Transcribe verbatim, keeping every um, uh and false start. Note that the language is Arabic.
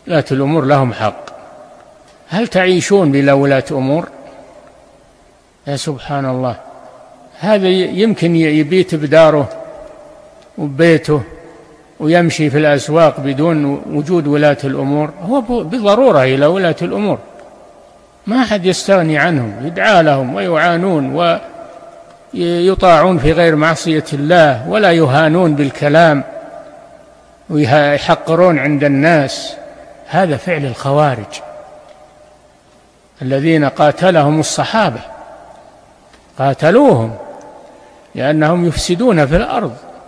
ولاة الأمور لهم حق. هل تعيشون بلا ولاة أمور؟ يا سبحان الله، هذا يمكن يبيت بداره وبيته ويمشي في الأسواق بدون وجود ولاة الأمور، هو بضرورة إلى ولاة الأمور، ما أحد يستغني عنهم، يدعى لهم ويعانون ويطاعون في غير معصية الله، ولا يهانون بالكلام ويحقرون عند الناس. هذا فعل الخوارج الذين قاتلهم الصحابة، قاتلوهم لأنهم يفسدون في الأرض